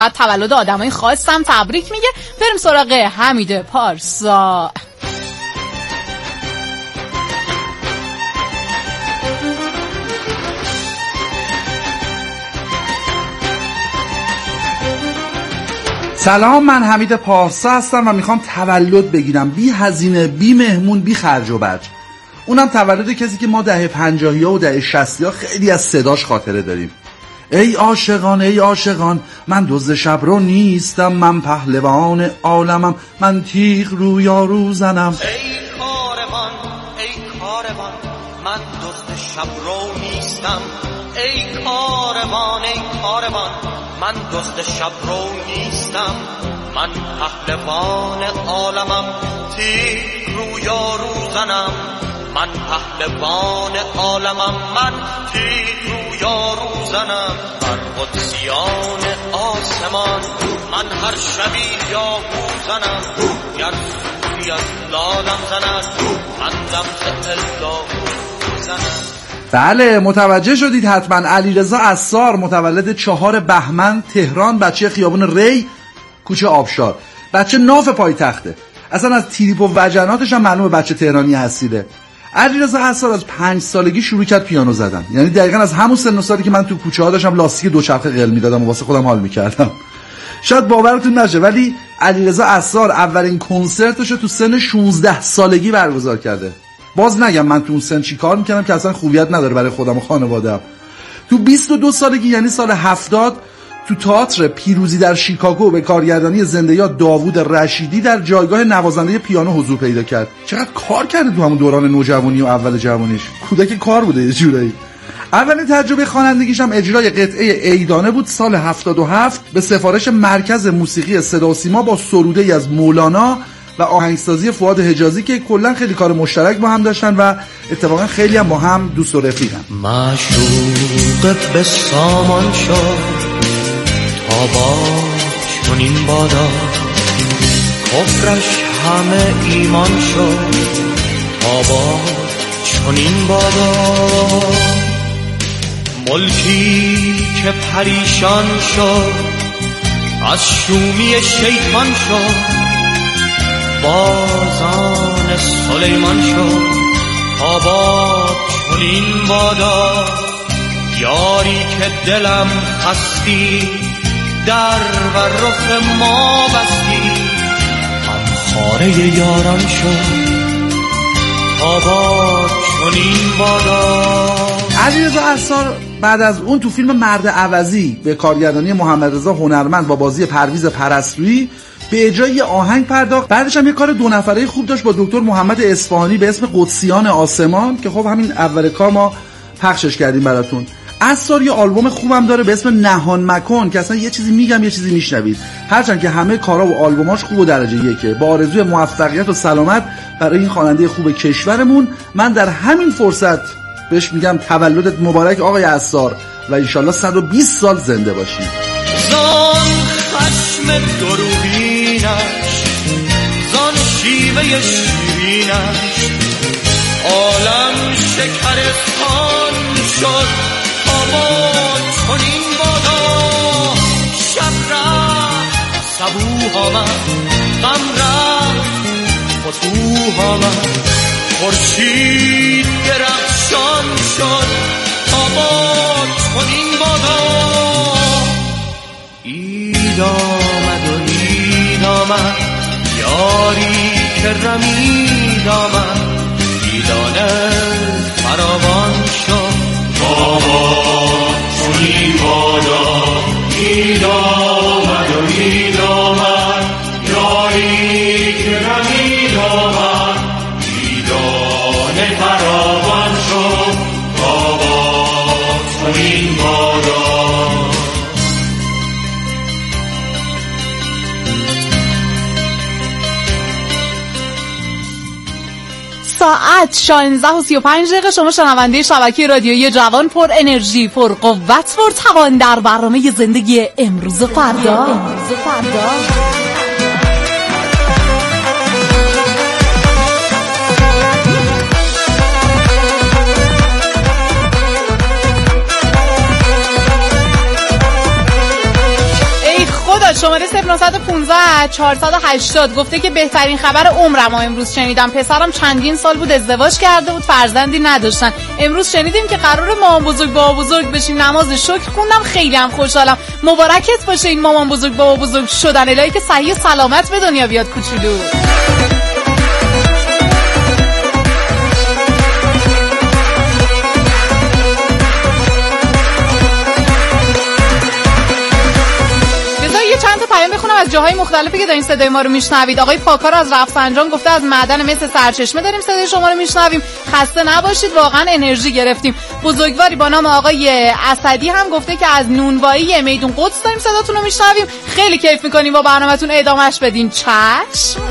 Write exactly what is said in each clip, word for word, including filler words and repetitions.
بعد تولد آدمای خاصم تبریک میگه. بریم سراغ حمید پارسا. سلام، من حمید پارسا هستم و میخوام تولد بگیرم، بی هزینه، بی مهمون، بی خرج و برج. اونم تولد کسی که ما دهه پنجاهی ها و دهه شصتی ها خیلی از صداش خاطره داریم. ای عاشقان ای عاشقان، من دزد شب رو نیستم، من پهلوان عالمم، من تیغ رو یارو زنم. ای کاروان ای کاروان، من دزد شب رو نیستم. ای کاروان ای کاروان، من دزد شب رو نیستم. من پهلوان عالمم، تیغ رو یارو زنم. من پهلوان عالمم، من تیغ رو یارو زنم. بر قدسیان آسمان من هر شبی یاهو زنم. گر سوی از لالم زند، من دم ز اللهو زنم. بله متوجه شدید حتما. علیرضا عصار، متولد چهار بهمن تهران، بچه خیابون ری کوچه آبشار، بچه ناف پایتخته. اصلا از تریپ و وجناتش هم معلومه بچه تهرانی اصیله. علیرضا عصار از پنج سالگی شروع کرد پیانو زدن، یعنی دقیقاً از همون سن و سالی که من تو کوچه ها داشتم لاستیک دوچرخه قل میدادم و واسه خودم حال میکردم. شاید باورتون نشه ولی علیرضا عصار اولین کنسرتش رو تو سن شانزده سالگی برگزار کرده. باز نگم من تو اون سن چی کار میکردم که اصلا خوبیت نداره برای خودم و خانواده‌ام. تو بیست و دو سالگی یعنی سال هفتاد تو تئاتر پیروزی در شیکاگو به کارگردانی زنده یاد داوود رشیدی در جایگاه نوازنده پیانو حضور پیدا کرد. چقدر کار کرده تو همون دوران نوجوانی و اول جوانیش، کودک کار بوده یه جورایی. اولین تجربه خوانندگیش هم اجرای قطعه عیدانه بود سال هفتاد و هفت به سفارش مرکز موسیقی صدا و سیما با سروده‌ای از مولانا و آهنگسازی فؤاد حجازی که کلا خیلی کار مشترک با هم داشتن و اتفاقا خیلی هم با هم دوست و رفیقن. معشوق به سامان شد تا با چنین بادا، کفرش همه ایمان شد تا با چنین بادا. ملکی که پریشان شد از شومی شیطان شد، بازان سلیمان شد تا با چنین بادا. یاری که دلم خستی در و رخ ما بستی، من خاره یاران شد تا با چنین بادا. علیرضا عصار بعد از اون تو فیلم مرد عوضی به کارگردانی محمد رضا هنرمند با بازی پرویز پرستویی به اجرای یه آهنگ پرداخت. بعدش هم یه کار دو نفره خوب داشت با دکتر محمد اصفهانی به اسم قدسیان آسمان که خب همین اول کار ما پخشش کردیم براتون. عصار یه آلبوم خوبم داره به اسم نهان مکن که اصلا یه چیزی میگم یه چیزی میشنوید، هرچند که همه کارا و آلبوماش خوب و درجه یکه. با آرزوی موفقیت و سلامت برای این خواننده خوب کشورمون، من در همین فرصت بهش میگم تولدت مبارک آقای عصار و انشالله صد و بیست سال زنده باشی. زان خشم دروغینش، زان شیوه شیرینش، عالم شکرستان شد تا با چنین بادا. شب رفت صبوح آمد، غم رفت فتوح آمد، خورشید درخشان شد تا با چنین بادا. اید آمد و اید آمد، یاری که رمید آمد، ایدانه فراوان شد تا با چنین بادا. اید آمد و اید آمد، یاری که رمید آمد، ایدانه فراوان شد تا با چنین بادا. ساعت شانزده و سی و پنج دقیقه. شما شنونده شبکه رادیویی جوان، پر انرژی، پر قوت، پر توان، در برنامه زندگی امروز و فردا. امروز و فردا. شماره صفر نه یک پنج چهارصد و هشتاد گفته که بهترین خبر عمرم امروز شنیدم. پسرم چندین سال بود ازدواج کرده بود، فرزندی نداشتن. امروز شنیدیم که قراره مامان بزرگ بابا بزرگ بشیم. نماز شکر خوندم، خیلی هم خوشحالم. مبارکت باشه این مامان بزرگ بابا بزرگ شدن. الهی که صحیح و سلامت به دنیا بیاد کوچولو. پیام بخونم از جاهای مختلفی که دارین صدای ما رو میشنوید. آقای پاکار از رفسنجان گفته از معدن مثل سرچشمه داریم صدای شما رو میشنویم، خسته نباشید، واقعا انرژی گرفتیم. بزرگواری با نام آقای اسدی هم گفته که از نونوایی میدون قدس داریم صداتون رو میشنویم، خیلی کیف میکنیم با برنامه‌تون، ادامهش بدین. چشم.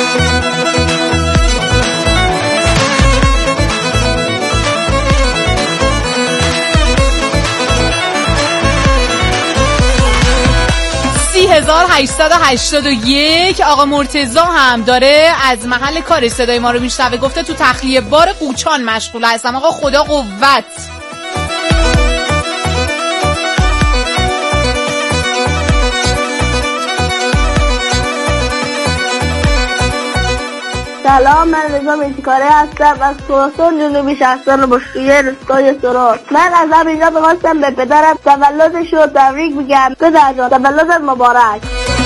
هزار و هشتصد و هشتاد و یک آقا مرتضی هم داره از محل کارش صدای ما رو میشنوه، گفته تو تخلیه بار قوچان مشغول هستم. آقا خدا قوت. سلام، من رضا میتیکاره هستم از خراسان جنوبی شهرستان بشقیه روستای سرخ. من از همینجا بخواستم به پدرم تولدش رو تبریک بگم. پدر جان تولدت مبارک.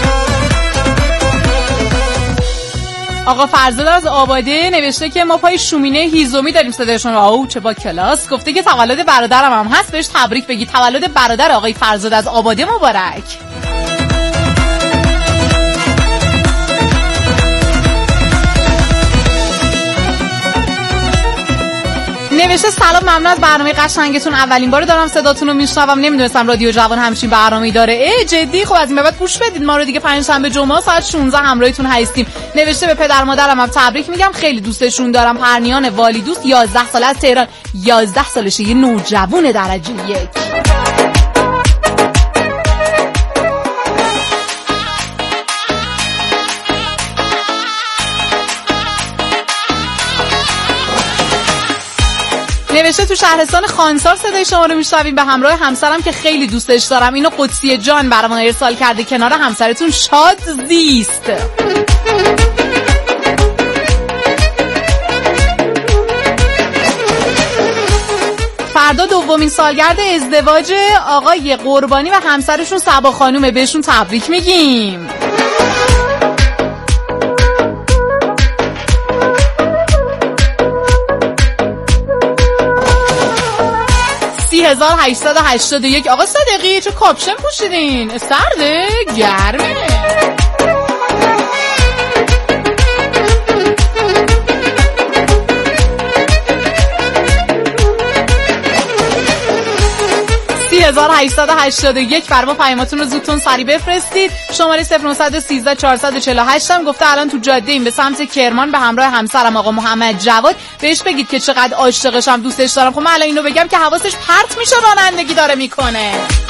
آقا فرزاد از آباده نوشته که ما پای شومینه هیزومی داریم صدایشون رو. آو چه با کلاس. گفته که تولد برادرم هم هست، بهش تبریک بگی. تولد برادر آقای فرزاد از آباده مبارک. نوشته سلام، ممنون از برنامه قشنگتون، اولین بار دارم صداتون رو میشنوم، نمیدونستم رادیو جوان همچین برنامه‌ای داره. ای جدی؟ خب از این به بعد گوش بدید ما رو دیگه. پنجشنبه جمعه ساعت شانزده همراهتون هستیم. نوشته به پدر مادرم هم تبریک میگم، خیلی دوستشون دارم. پرنیان والی دوست یازده ساله از تهران، یازده سالشه، یه نوجوان درجه یک. نوشته تو شهرستان خانسار صدای شما رو میشنویم به همراه همسرم که خیلی دوستش دارم. اینو قدسی جان برامون ارسال کرده. کنار همسرتون شاد زیست. فردا دومین سالگرد ازدواج آقای قربانی و همسرشون صبا خانومه، بهشون تبریک میگیم. هزار و هشتصد و هشتاد و یک آقا صادقی چه کاپشن پوشیدین؟ سرده؟ گرمه؟ هزار و هشتصد و هشتاد و یک برای ما پیاماتون رو زودتون سریع بفرستید. شماره صفر نه یک سه چهارصد و چهل و هشت هم گفته الان تو جاده ایم به سمت کرمان به همراه همسرم آقا محمد جواد. بهش بگید که چقدر عاشقشم، دوستش دارم. خب من الان اینو بگم که حواسش پرت میشه، رانندگی داره میکنه.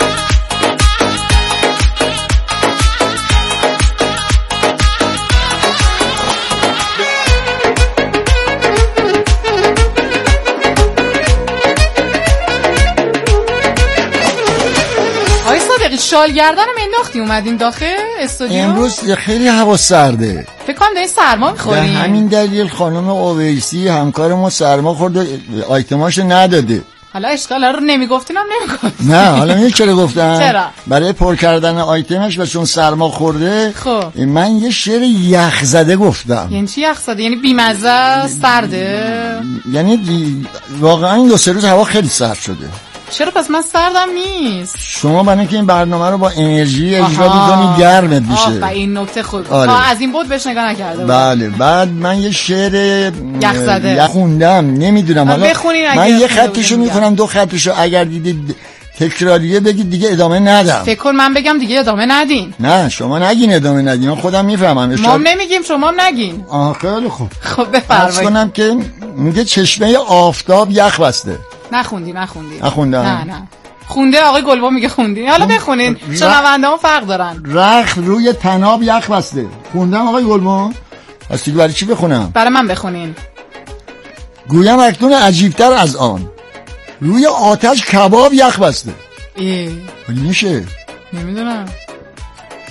شالگردانم انداختی اومدین داخل استودیو. امروز خیلی هوا سرده، فکر کنم دارین سرما میخورین. به همین دلیل خانم اویسی همکار ما سرما خورده، آیتماشو نداده. حالا اشکال رو نمیگفتین هم نمیگفتین. نه حالا میگه چرا گفتن؟ چرا؟ برای پر کردن آیتمش و چون سرما خورده. خب من یه شعر یخ زده گفتم. یعنی چی یخ زده؟ یعنی بیمزه، سرده؟ یعنی دی... واقعا این دو سه روز هوا خیلی سرد شده. چرا پس من سردم نیست؟ شما برای اینکه این برنامه رو با انرژی اجرا بکنی گرمت میشه. آه این نکته خوب. آره. آه از این بود بهش نگاه نکرده بود. بله بعد من یه شعر یخ زده خوندم، نمیدونم حالا من یه خطشو میکنم دو خطشو، اگر دیدید تکراریه بگید دیگه ادامه ندم. فکر کن من بگم دیگه ادامه ندین. نه شما نگین ادامه ندین، من خودم میفهمم. ما نمیگیم شما هم نگین. آه خیلی خوب. خب بفرمایید. کنم که میگه چشمه آفتاب یخ بسته. نخوندی نخوندی نخوندم. نه نه خونده. آقای گلبا میگه خوندی. حالا بخونین شنونده‌ها فرق دارن. رخت روی تناب یخ بسته. خوندم آقای گلبا. پس دیگه برای چی بخونم؟ برای من بخونین. گویم اکنون عجیبتر از آن، روی آتش کباب یخ بسته. ای میشه؟ نمیدونم.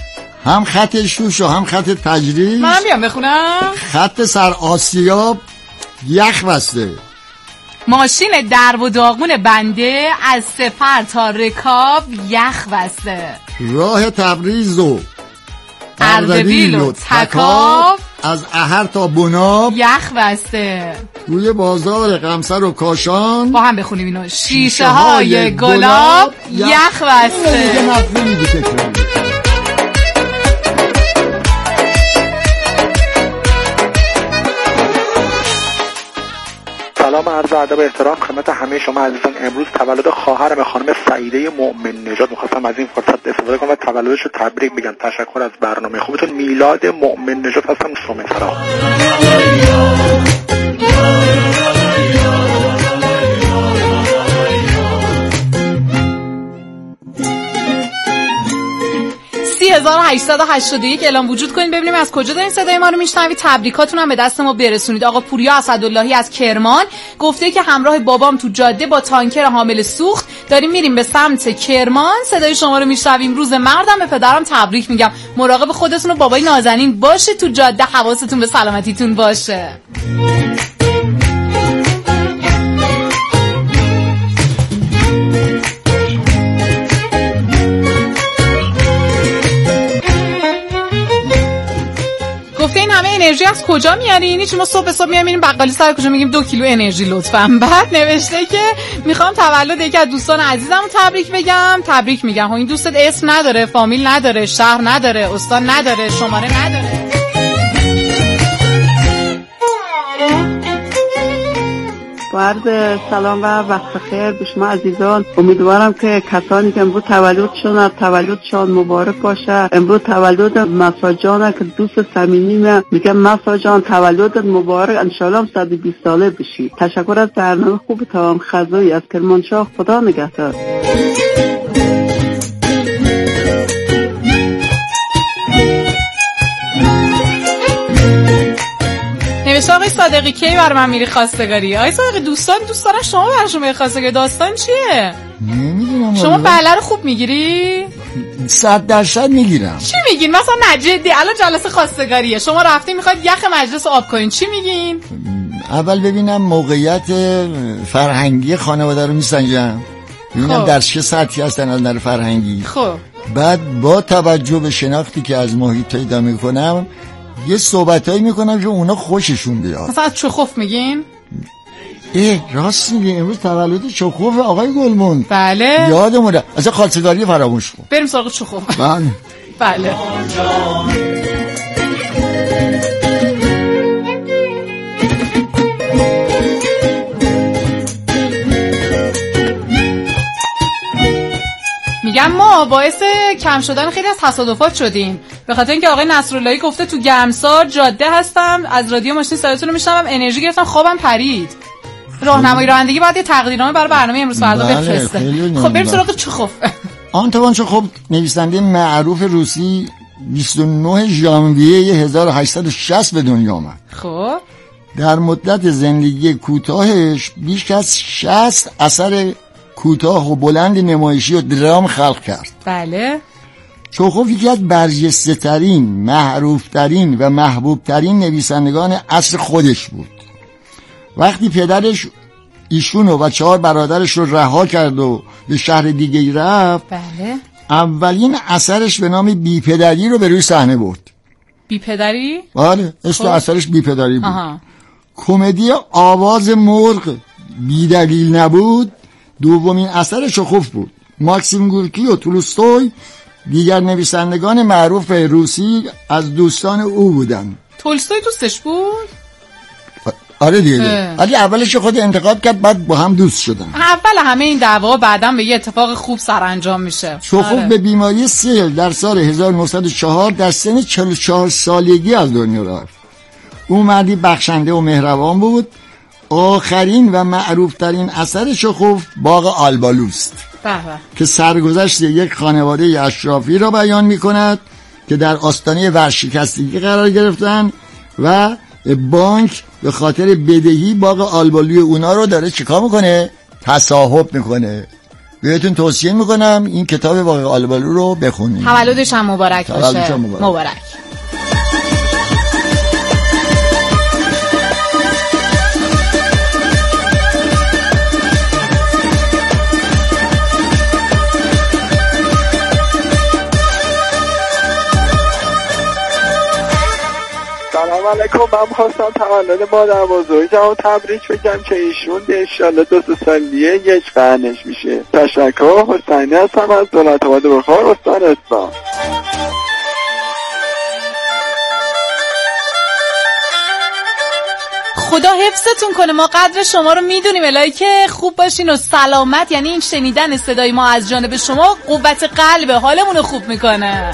هم خط شوش و هم خط تجریش. منم بیام بخونم. خط سر آسیاب یخ بسته. ماشین درب و داغون بنده از سفر تا رکاب یخ بسته. راه تبریز و اردبیل و تکاب از احر تا بناب یخ بسته. روی بازار قمصر و کاشان با هم بخونیم اینو. شیشه های گلاب یخ بسته. دیگه نفهمی دیگه تکرار. سلام عرض ادب و احترام خدمت همه شما عزیزان. امروز تولد خواهرم خانم سعیده مؤمن نژاد، می‌خواستم از این فرصت استفاده کنم و تولدش رو تبریک بگم. تشکر از برنامه خوبتون. میلاد مؤمن نژاد هستم. شما سلام. هزار و هشتصد و هشتاد و یک اعلام وجود کنید ببینیم از کجا دارین صدای ما رو میشنوید. تبریکاتون هم به دست ما برسونید. آقا پوریا اسداللهی از کرمان گفته که همراه بابام تو جاده با تانکر حامل سوخت داریم میریم به سمت کرمان. صدای شما رو میشنویم. روز مردم به پدرم تبریک میگم. مراقب خودتون و بابای نازنین باشه تو جاده. حواستون به سلامتیتون باشه. گفته این همه انرژی از کجا میارین؟ هیچ ما صبح صبح میام میریم بقالی سر کجا میگیم دو کیلو انرژی لطفاً. بعد نوشته که میخوام تولد یکی از دوستان عزیزم رو تبریک بگم. تبریک میگم. این دوستت اسم نداره، فامیل نداره، شهر نداره، استان نداره، شماره نداره. عرض سلام و وقت خیر به شما عزیزان. امیدوارم که کسانی که امروز تولدشون تولدشان مبارک باشه. امروز تولد مسا جان که دوست صمیمی میگم مسا جان تولدت مبارک، ان شاء الله صد و بیست ساله بشی. تشکر از برنامه خوب تمام خزایی از کرمانشاه. خدا نگهدار. نوشته آقای صادقی کی بر من میری خواستگاری؟ آقای صادقی دوستان دوست دارن شما برشون میری خواستگاری. داستان چیه؟ نمیدونم. شما بله رو خوب میگیری؟ صد درصد میگیرم. چی میگین؟ مثلا نجدی الان جلسه خواستگاریه شما رفتین میخواید یخ مجلس آب کنین، چی میگین؟ اول ببینم موقعیت فرهنگی خانواده رو میسنجم، ببینم خب. در چه سطحی هستن از نظر فرهنگی. خب بعد با توجه به شناختی که از محیط پیدا میکنم یه صحبتایی میکنم که اونا خوششون بیاد. مثلا از چخوف میگین؟ اه راست میگه. امروز تولد چخوف آقای گلمون. بله یادمونه. اصلا خواستگاری فراموش کن. بریم سراغ چخوف. بله بله. میگم ما باعث کم شدن خیلی از تصادفات شدیم به خاطر اینکه آقای نصراللهی گفته تو گرمسار جاده هستم از رادیو ماشین صداتون رو میشنوم، انرژی گرفتم خوابم پرید. راهنمایی رانندگی باید یه تقدیرنامه برای برنامه امروز فردا بفرسته. خب بریم سراغ چخوف. آنتوان چخوف نویسنده معروف روسی بیست و نه ژانویه هزار و هشتصد و شصت به دنیا آمد. خب در مدت زندگی کوتاهش بیش از شصت اثر کوتاه و بلند نمایشی و درام خلق کرد. بله. چخوف یکی از برجسته ترین، معروف ترین و محبوب ترین نویسندگان عصر خودش بود. وقتی پدرش ایشونو و چهار برادرش رو رها کرد و به شهر دیگه رفت، بله. اولین اثرش به نام بیپدری رو به روی صحنه برد. بیپدری؟ بله اسم اثرش بیپدری بود. آها. کمدی آواز مرغ بیدلیل نبود دومین اثر چخوف بود. ماکسیم گورکی و تولستوی دیگر نویسندگان معروف روسی از دوستان او بودند. تولستوی دوستش بود؟ آره دیگه. ولی اولش خود انتقاد کرد بعد با هم دوست شدن. اول همه این دعوا بعداً به یه اتفاق خوب سرانجام میشه. چخوف آره. به بیماری سیل در سال هزار و نهصد و چهار در سن چهل و چهار سالگی از دنیا رفت. او مردی بخشنده و مهربان بود. آخرین و معروفترین اثر چخوف باغ آلبالوست که سرگذشت یک خانواده اشرافی را بیان می کند که در آستانه ورشکستگی قرار گرفتن و بانک به خاطر بدهی باغ آلبالوی اونا رو داره چیکار میکنه؟ تصاحب میکنه. بهتون توصیه میکنم این کتاب باقی آلبالو رو بخونید. تولدش هم مبارک باشه. تولدش هم مبارک. مبارک. سلام علیکم. من خواستم تولد مادر بزرگم تبریک بگم که ایشون انشالله دو سه سال دیگه یک قرنش میشه. تشکر. حسینی هستم از دولت آباد بخار، استان اصفهان. خدا حفظتون کنه. ما قدر شما رو میدونیم، الهی که خوب باشین و سلامت. یعنی این شنیدن صدای ما از جانب شما قوت قلب حالمون رو خوب میکنه.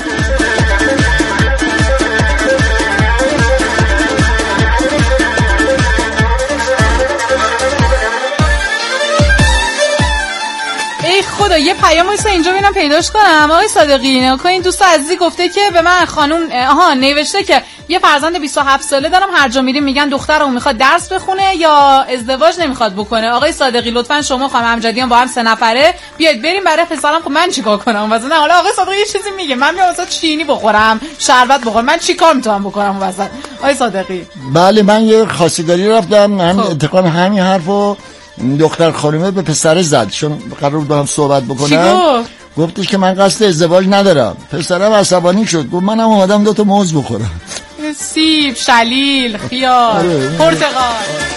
ای خدا، یه پیام واسه اینجا ببینم پیداش کنم. آقای صادقی نگاه کن، این دوست عزیزی گفته که به من خانم آها نوشته که یه فرزند بیست و هفت ساله دارم، هر جا میریم میگن دخترمون میخواد درس بخونه یا ازدواج نمیخواد بکنه. آقای صادقی لطفاً شما خانم امجدیان با هم سه نفره بیاید بریم برای پسرم. خب من چیکار کنم واسه؟ نه حالا آقای صادقی یه چیزی میگه، من میام واسه چینی بخورم، شربت بخورم، من چیکار میتونم بکنم واسه؟ آقای صادقی بله، من یه خواستگاری رفتم، من اتفاقا همین حرفو دختر خانومه به پسر زد، چون قرار بود با هم صحبت بکنم. گفتش که من قصد ازدواج ندارم. پسرم عصبانی شد، گفت منم اومدم دو تا موز بخورم. سیب، شلیل، خیار، پرتقال.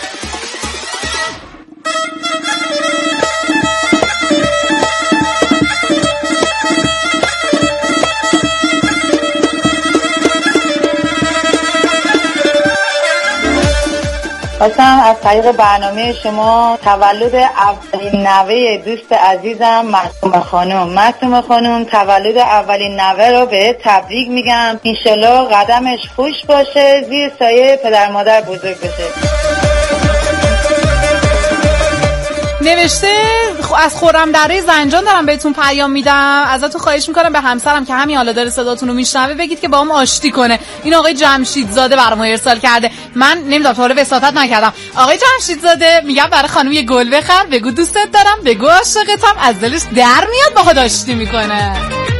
خواستم از طریق برنامه شما تولد اولین نوه دوست عزیزم معصومه خانم معصومه خانم تولد اولین نوه رو به تبریک میگم. انشالله قدمش خوش باشه، زیر سایه پدر مادر بزرگ بشه. نوشته از خرم دره زنجان دارم بهتون پیام میدم، ازتون خواهش میکنم به همسرم که همین حالا داره صداتون رو میشنوه بگید که با هم آشتی کنه. این آقای جمشیدزاده برام ارسال کرده. من نمیدونم تا حالا وساطت نکردم. آقای جمشیدزاده میگم برای خانم یه گل بخر، بگو دوستت دارم، بگو عاشقتم، از دلش در میاد باهات آشتی میکنه.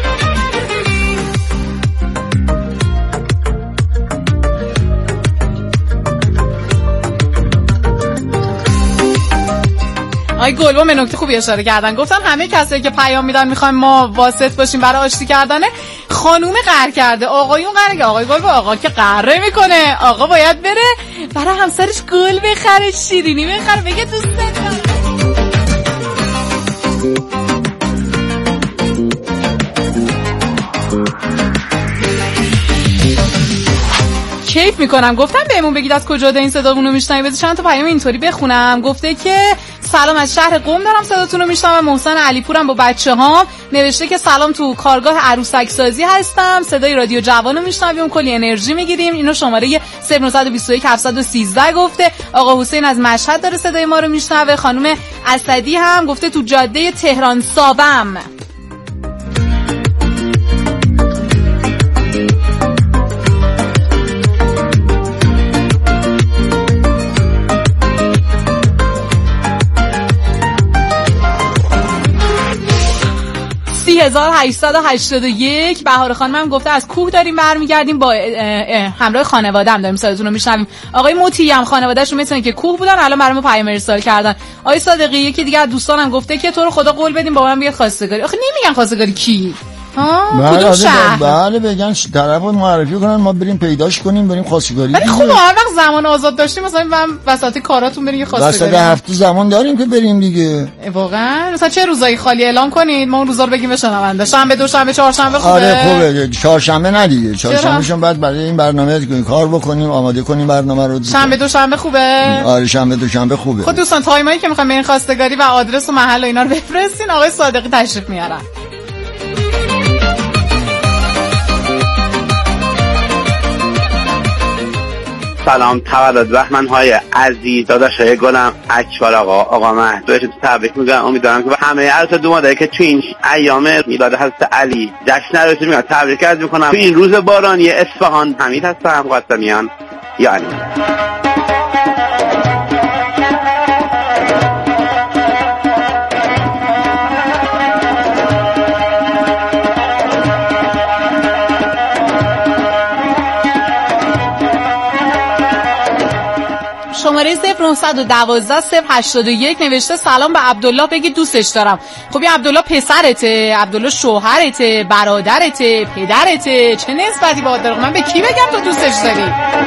آقای گلبا به نکته خوبی اشاره کردن، گفتن همه کسایی که پیام میدن میخوایم ما واسط باشیم برای آشتی کردنه، خانومه قهر کرده، آقایون قهره. آقای گلبا آقا که قهر میکنه، آقا باید بره برای همسرش گل بخره، شیرینی بخره، بگه دوست دارم. کیف میکنم. گفتم بهمون بگید از کجا این صدامون رو میشنوید. بذار چند تا پیام اینطوری بخونم. گفته که سلام از شهر قم دارم صداتون رو میشنوم. محسن علیپورم با بچه‌هام. نوشته که سلام تو کارگاه عروسک سازی هستم، صدای رادیو جوانو میشنویم، کلی انرژی میگیریم. اینو شماره صفر نه دو یک هفت یک سه گفته. آقا حسین از مشهد داره صدای ما رو میشنوه. خانم اسدی هم گفته تو جاده تهران سابم. هزار و هشتصد و هشتاد و یک بهار خانم هم گفته از کوه داریم برمیگردیم با همراه خانواده‌ام داریم صداتون رو میشنویم. آقای موتی هم خانواده‌شون مثلا که کوه بودن الان برام پیام ارسال کردن. آقای صادقی یکی دیگه از دوستانم گفته که تو رو خدا قول بدیم با من بیاد خواستگاری. آخه نمیگن خواستگاری کی؟ ها کدوم شهر؟ بله بگن طرفو معرفی کنن ما بریم پیداش کنیم بریم خواستگاری. ولی خب هر وقت زمان آزاد داشتیم مثلا من وسط کاراتون بریم خواستگاری. وسط هفته زمان داریم که بریم دیگه. واقعا مثلا چه روزایی خالی اعلام کنید ما اون روزا رو بگیم به شنونده. شنبه دوشنبه چهارشنبه خوبه؟ آره خوبه. چهارشنبه نه دیگه. چهارشنبهشون بعد برای این برنامه کار بکنیم آماده کنیم برنامه رو. شنبه دوشنبه خوبه؟ آره شنبه دوشنبه خوبه. خب دوستان تایمایی که میخوایم برین خواستگاری و آدرس و محل و اینا رو بفرستین. آقای صادقی تشریف میارن. سلام، تولد بهمن‌های عزیز داداشای گلم اکبر آقا آقا مهد بهتون تبریک میگم. امیدوارم که همه عروس دومادایی که تو این ایام میلاد حضرت علی جشن نوشته میگم تبریک عرض میکنم. تو این روز بارانی اصفهان حمید هستم قاسمیان یعنی شماره صفر نه یک دو صفر هشت یک نوشته سلام به عبدالله بگی دوستش دارم. خب این عبدالله پسرته، عبدالله شوهرته، برادرته، پدرته، چه نسبتی باهات داره؟ من به کی بگم تو دوستش داری؟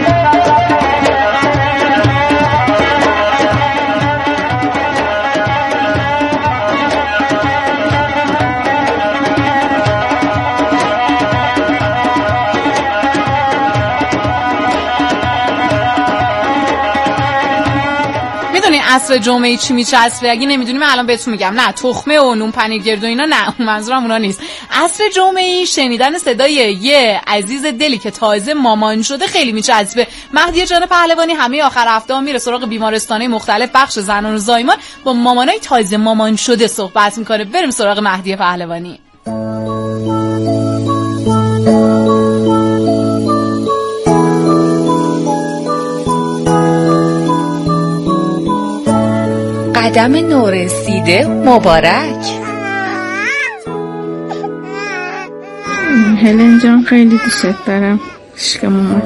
عصر جمعه چی میچسبه؟ اگه نمیدونیم الان بهتون میگم. نه تخمه و نون پنیرگرد و اینا، نه منظورم اونا نیست. عصر جمعه شنیدن صدای یه عزیز دلی که تازه مامان شده خیلی میچسبه. مهدی جان پهلوانی همه آخر هفته ها میره سراغ بیمارستانه مختلف بخش زنان و زایمان با مامانای تازه مامان شده صحبت میکنه. بریم سراغ مهدی پهلوانی. قدم نورسیده مبارک. هلن جان خیلی دوست دارم. عشق مامان.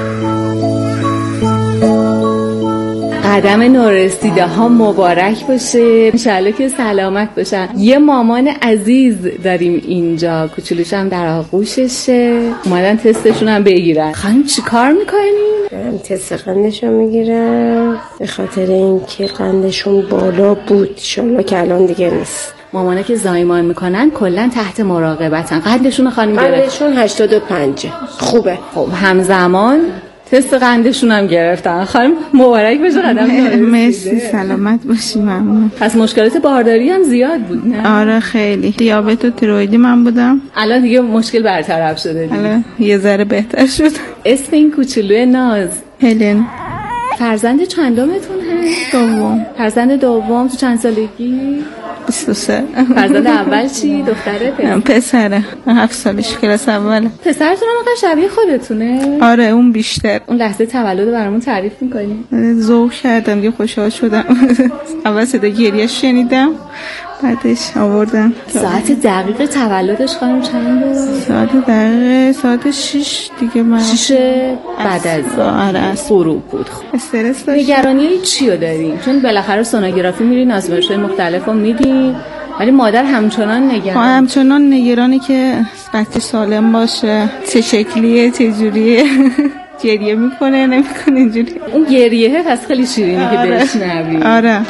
قدم نورسیده ها مبارک باشه، انشالله که سلامت باشن. یه مامان عزیز داریم اینجا، کوچولوش هم در آغوششه، اومدن تستشون هم بگیرن. خانم چی کار میکنین؟ تست قندشون میگیرم به خاطر اینکه قندشون بالا بود، انشالله که الان دیگه نیست. مامانا که زایمان میکنن کلا تحت مراقبتن. قندشون خانم گرفت؟ قندشون هشتاد و پنج. خوبه. خب همزمان تست قندشون هم گرفتن. خانم مبارک بشه قدم نورسیده. مرسی، سلامت باشی. ممنون. پس مشکلات بارداری هم زیاد بود نه؟ آره خیلی. دیابت و تیرویدی من بودم. الان دیگه مشکل برطرف شده دیگه. الان یه ذره بهتر شد. اسم این کوچولوی ناز هلن. فرزند چندمتون هست؟ دوم. فرزند دوم. تو چند سالگی؟ بیست و سه. فرزند اول چی؟ دختره؟ پسر؟ پسره. هفت سالش، کلاس اوله. پسرتون هم شبیه خودتونه؟ آره اون بیشتر. اون لحظه تولد برامون تعریف میکنی؟ ذوق کردم دیگه، خوشحال شدم. اول صدا گریه شنیدم، بعدش آوردم. ساعت دقیق تولدش خانم چنده؟ ساعت دقیق ساعت شش دیگه. من شش بعد از آره از غروب بود. استرس داشتم. نگرانی چی رو دارین؟ چون بالاخره سونوگرافی میرین، آزمایش‌های مختلف رو میدین، ولی مادر همچنان نگران. همچنان نگرانی که بچه سالم باشه، چه شکلیه، چه جوریه. گریه میکنه نمیکنه اینجوری. اون گریه هست خیلی شیرینه که بشنوی. آره.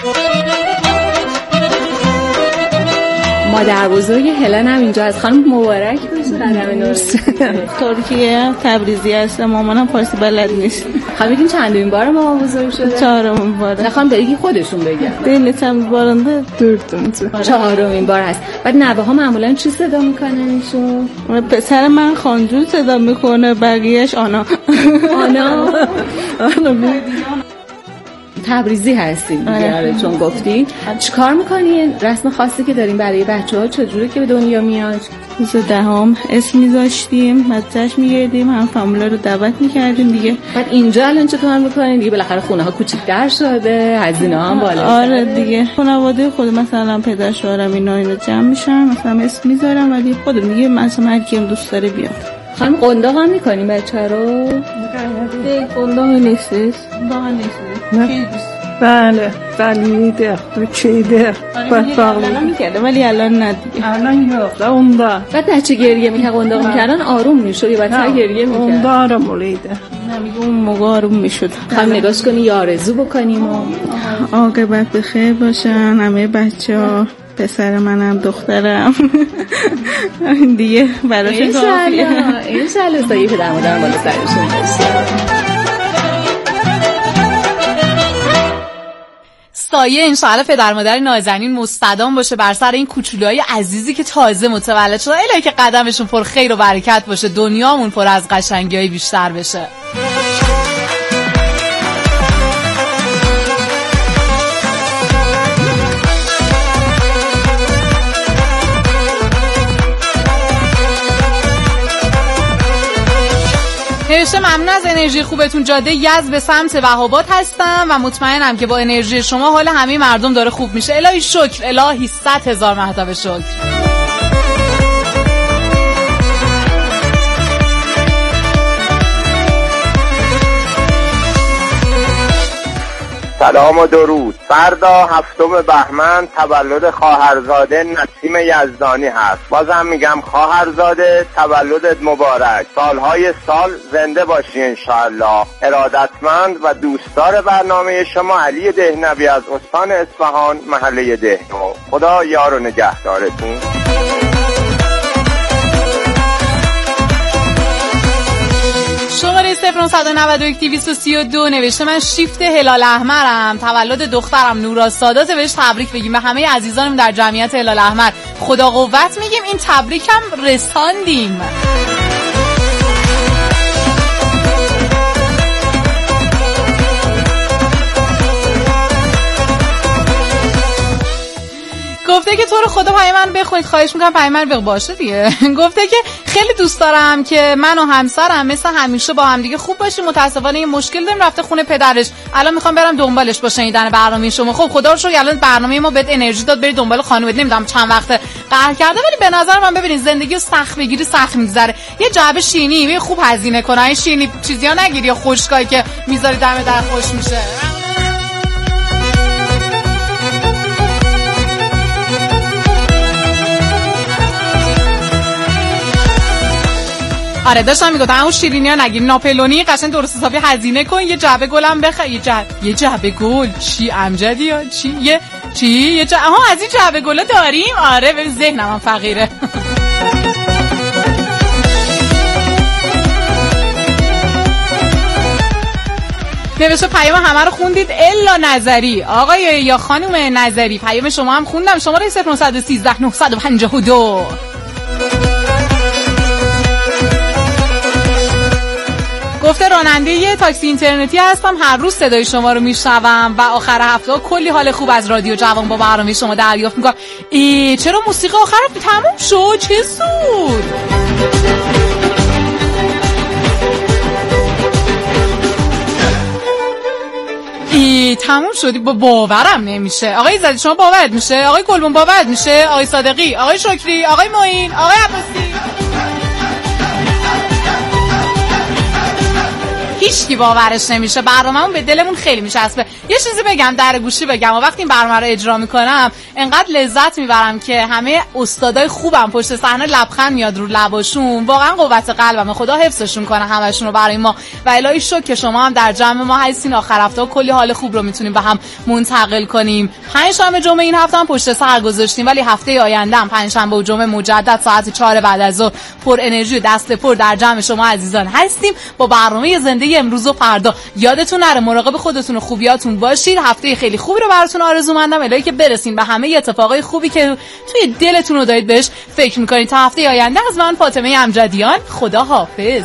مادر بزرگ هلن هم اینجا هست. خانم مبارک باشه قدم نورسیده. ترکیه تبریزی هستم. مامانم فارسی بلد نیست. خانم بگین چندمین بار مامان بزرگ شده؟ چهارمین بار. نه خانم بگین خودشون بگن. دلتم بارنده دردم. چهارمین بار هست. بعد نوه ها معمولا چی صدا میکنن ایشون؟ پسر من خانجون صدا میکنه، بقیهش آنا. آنا. آنا تبریزی هستین دیگه چون گفتین. چیکار میکنین؟ رسم خاصی که دارین برای بچه‌ها چجوری که به دنیا میاد؟ روز دهم اسم میذاشتیم، بچه‌ش میگردیم، هم فامیلا رو دعوت میکردیم دیگه. بعد اینجا الان چطور میکنین دیگه؟ بالاخره خونه ها کوچیک‌تر شده، هزینه ها هم بالا. آره دیگه خانواده خود مثلا پدر شوهرم اینا اینو جمع میشن، مثلا اسم میذارم، ولی خودم میگه مثلا هر کیم دوست داره بیاد. خانم قنداق هم میکنین بچه رو؟ نه قنداق نیست. قنداق نیست. بله دلیده دو چیده الان میکرده ولی الان نه دیگه. الان یافته اون دا. بعد بچه گریه میکرد قنداق میکردن آروم میشد یا بچه گریه میکرد؟ اون دا رو مولیده. نمیگه اون موقع آروم میشد. خواهیم نگاش کنی یا آرزو بکنیم و عاقبت بخیر باشن همه بچه ها، پسر منم دخترم. این دیگه براش کافیه. انشالله سایه پدر مادرم بالا سرشون باشه. سایه انشاءالله پدر مادر نازنین مستدام باشه بر سر این کوچولوهای عزیزی که تازه متولد شدن. الهی که قدمشون پر خیر و برکت باشه، دنیامون پر از قشنگی‌های بیشتر بشه. نوشته ممنون از انرژی خوبتون، جاده یزد به سمت وهاباد هستم و مطمئنم که با انرژی شما حال همه مردم داره خوب میشه. الهی شکر، الهی صد هزار مرتبه شکر. سلام و درود. فردا هفتم بهمن تولد خواهرزاده نسیم یزدانی هست. بازم میگم خواهرزاده تولدت مبارک. سالهای سال زنده باشی انشاءالله. ارادتمند و دوستدار برنامه شما علی دهنوی از استان اصفهان محله دهنو. خدا یار و نگهدارتون. شماره صفر نه نه یک دویست و سی و دو نوشته من شیفت هلال احمرم، تولد دخترم نورا سادات، بهش تبریک بگیم به همه عزیزانم در جمعیت هلال احمر. خدا قوت میگیم، این تبریکم رساندیم. گفته که تو رو خدا پای من بخونید، خواهش میکنم پای من بخ باشه دیگه. گفته که خیلی دوست دارم که من و همسرم مثل همیشه با هم دیگه خوب باشیم. متاسفانه یه مشکل داریم، رفته خونه پدرش، الان میخوام برم دنبالش با شنیدن برنامه شما. خب خدا رو شکر الان برنامه ما بهت انرژی داد بری دنبال خانومت. نمیدونم چند وقت قهر کرده، ولی به نظر من ببینید زندگی رو سخت بگیری سخت میگذره. یه جعبه شیرینی خوب هزینه کن، این شیرینی چیزیا نگیری یا خشکایی که میذاری دم در خوش میشه. آره داشتم میگفتم اون شیرینی ها نگیر، ناپلونی قشنگ درست حسابی هزینه کن، یه جعبه گلم بخر. یه جعبه یه جعبه گل چی امجدی ها چی یه چی یه جعبه ها از این جعبه گلا داریم. آره ببین ذهنم هم فقیره. نوشته پیام همه رو خوندید الا نظری. آقای یا خانم نظری پیام شما هم خوندم. شماره صفر نه یک سه نه نه پنج دو. گفته راننده یه تاکسی اینترنتی هستم، هر روز صدای شما رو میشنوم و آخر هفته کلی حال خوب از رادیو جوان با برنامه شما دریافت میکنم. ای چرا موسیقی آخر هفته تموم شد؟ چه سود؟ ای تموم شدی، با باورم نمیشه. آقای زدی شما باورت میشه؟ آقای گلبون باورت میشه؟ آقای صادقی، آقای شکری، آقای معین، آقای عباسی، هیچکی باورش نمیشه. برنامه‌مون به دلمون خیلی میچسبه. یه چیزی بگم در گوشی بگم و وقتی این برنامه رو اجرا میکنم انقدر لذت میبرم که همه استادای خوبم پشت صحنه لبخند میاد رو لباشون. واقعا قوت قلبم، خدا حفظشون کنه همشون رو برای ما و الهی شکر که شما هم در جمع ما هستین. آخر هفته کلی حال خوب رو میتونیم به هم منتقل کنیم. پنجشنبه جمعه این هفته هم پشت سر گذاشتیم، ولی هفته آینده هم پنجشنبه و جمعه مجدد ساعت چهار بعد از ظهر پر انرژی و دست پر در جمع شما عزیزان هستیم با برنامه زنده امروز و فردا. یادتون نره مراقب خودتون و خوبیاتون باشید. هفته خیلی خوبی رو براتون آرزومندم، الهی که برسین به همه اتفاقای خوبی که توی دلتون رو دارید بهش فکر میکنید. تا هفته آینده از من فاطمه امجدیان، خدا حافظ.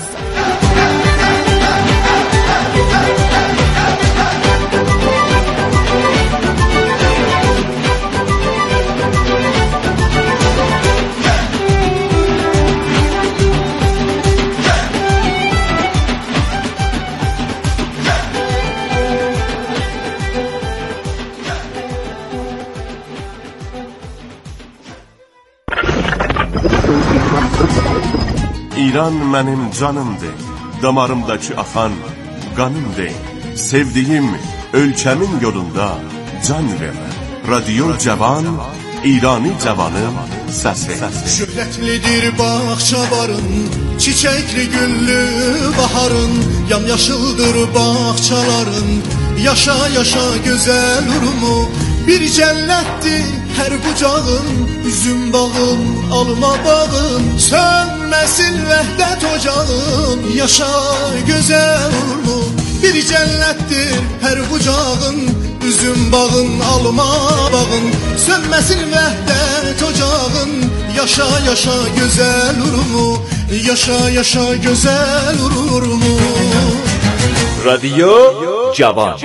İran mənim canımdır, damarımdakı axan qanımdır. Sevdiyim ölkəmin yolunda can verə. Radio Cavan, İrani cavanın səsi. Şöhrətlidir bağçaların, çiçəkli güllü baharın, yamyaşıldır bağçaların, yaşa yaşa gözəl urumu. Bir cənnətdir hər bucağın, üzüm bağın, alma bağın, sönməsin vəhdət ocağın, yaşa gözəl uğurlu. Bir cənnətdir hər bucağın, üzüm bağın, alma bağın, sönməsin vəhdət ocağın, yaşa yaşa gözəl uğurlu, yaşa yaşa gözəl uğurlu. رادیو جوان.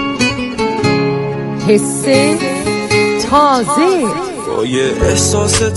حس تازه با یه احساس